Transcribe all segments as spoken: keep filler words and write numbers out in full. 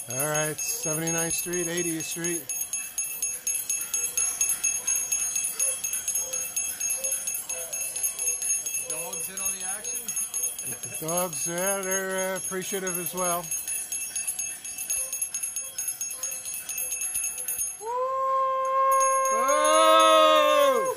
All right, seventy-ninth Street, eightieth Street. The dogs in on the action? The dogs, yeah, they're uh, appreciative as well. Oh!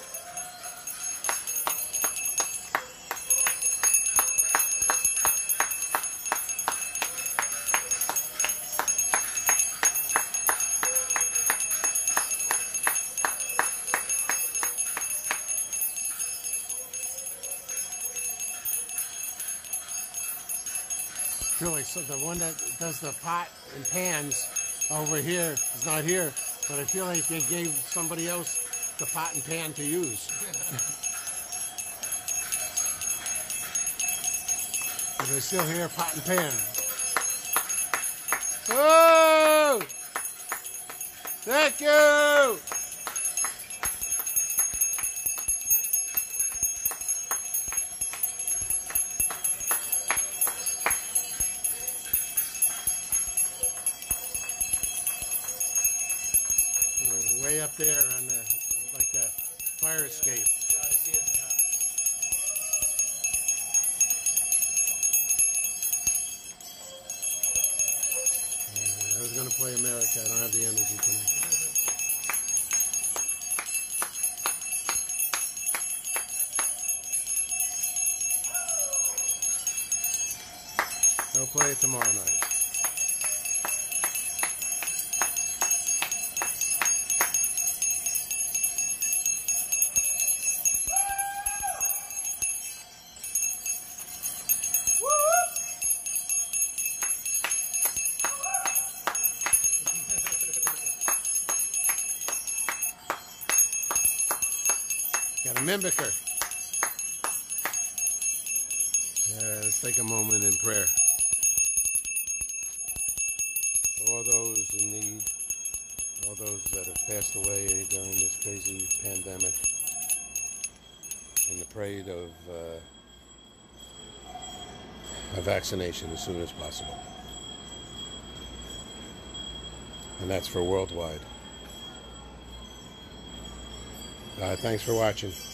I feel like so the one that does the pot and pans over here is not here, but I feel like they gave somebody else the pot and pan to use. But they still hear pot and pan. Oh! Thank you! We're way up there on the, like the fire escape. Yeah, I see it now. Uh, I was going to play America. I don't have the energy tonight. I'll play it tomorrow night. Got a mimicker. Yeah, let's take a moment in prayer. For all those in need, all those that have passed away during this crazy pandemic, and the prayed of uh, a vaccination as soon as possible. And that's for worldwide. Uh, thanks for watching.